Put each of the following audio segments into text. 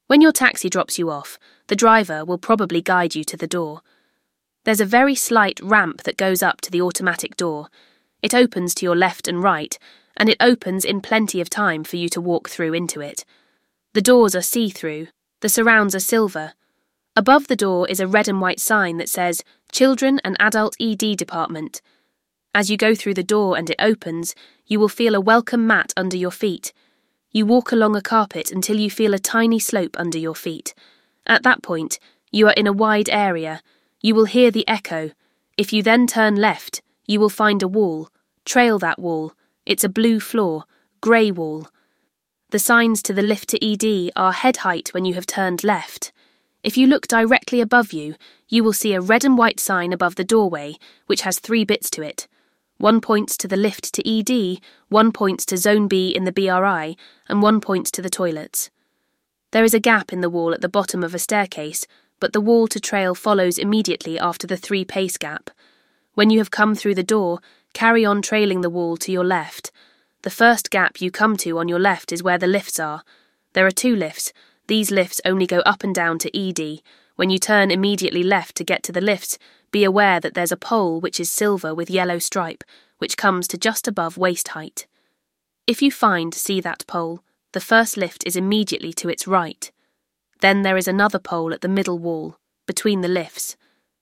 When your taxi drops you off, the driver will probably guide you to the door. There's a very slight ramp that goes up to the automatic door. It opens to your left and right, and it opens in plenty of time for you to walk through into it. The doors are see-through, the surrounds are silver. Above the door is a red and white sign that says Children and Adult ED Department. As you go through the door and it opens, you will feel a welcome mat under your feet. You walk along a carpet until you feel a tiny slope under your feet. At that point, you are in a wide area. You will hear the echo. If you then turn left, you will find a wall. Trail that wall. It's a blue floor, grey wall. The signs to the lift to ED are head height when you have turned left. If you look directly above you, you will see a red and white sign above the doorway, which has 3 bits to it. One points to the lift to ED, one points to Zone B in the BRI, and one points to the toilets. There is a gap in the wall at the bottom of a staircase, but the wall to trail follows immediately after the 3-pace gap. When you have come through the door, carry on trailing the wall to your left. The first gap you come to on your left is where the lifts are. There are 2 lifts. These lifts only go up and down to ED. When you turn immediately left to get to the lifts, be aware that there's a pole which is silver with yellow stripe, which comes to just above waist height. If you see that pole, the first lift is immediately to its right. Then there is another pole at the middle wall, between the lifts.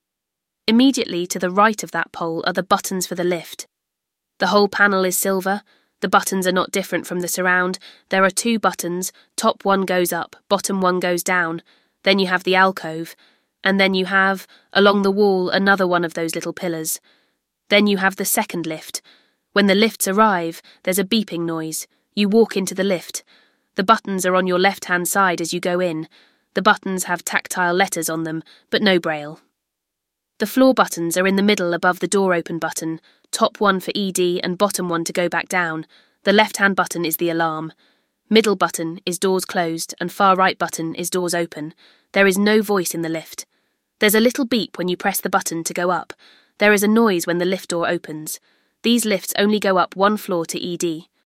Immediately to the right of that pole are the buttons for the lift. The whole panel is silver. The buttons are not different from the surround. There are 2 buttons, top one goes up, bottom one goes down. Then you have the alcove, and then you have, along the wall, another one of those little pillars. Then you have the second lift. When the lifts arrive, there's a beeping noise. You walk into the lift. The buttons are on your left-hand side as you go in. The buttons have tactile letters on them, but no braille. The floor buttons are in the middle above the door open button, top one for ED and bottom one to go back down. The left-hand button is the alarm. Middle button is doors closed and far right button is doors open. There is no voice in the lift. There's a little beep when you press the button to go up. There is a noise when the lift door opens. These lifts only go up 1 floor to ED.